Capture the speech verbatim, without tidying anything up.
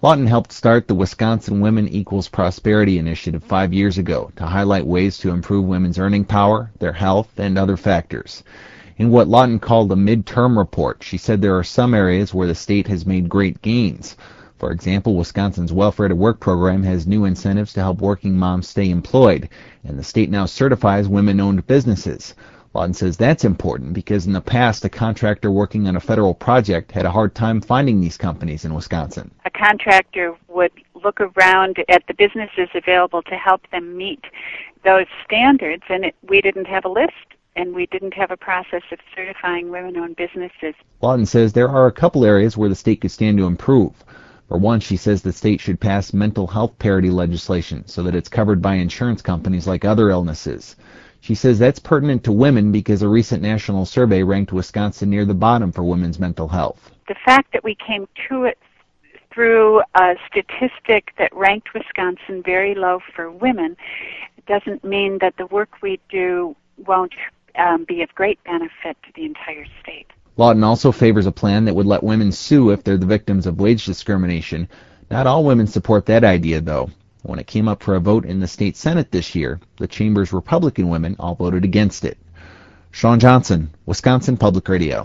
Lawton helped start the Wisconsin Women Equals Prosperity Initiative five years ago to highlight ways to improve women's earning power, their health, and other factors. In what Lawton called a midterm report, she said there are some areas where the state has made great gains. For example, Wisconsin's Welfare to Work program has new incentives to help working moms stay employed, and the state now certifies women-owned businesses. Lawton says that's important because in the past, a contractor working on a federal project had a hard time finding these companies in Wisconsin. A contractor would look around at the businesses available to help them meet those standards, and it, we didn't have a list, and we didn't have a process of certifying women-owned businesses. Lawton says there are a couple areas where the state could stand to improve. For one, she says the state should pass mental health parity legislation so that it's covered by insurance companies like other illnesses. She says that's pertinent to women because a recent national survey ranked Wisconsin near the bottom for women's mental health. The fact that we came to it through a statistic that ranked Wisconsin very low for women doesn't mean that the work we do won't um, be of great benefit to the entire state. Lawton also favors a plan that would let women sue if they're the victims of wage discrimination. Not all women support that idea, though. When it came up for a vote in the state Senate this year, the chamber's Republican women all voted against it. Sean Johnson, Wisconsin Public Radio.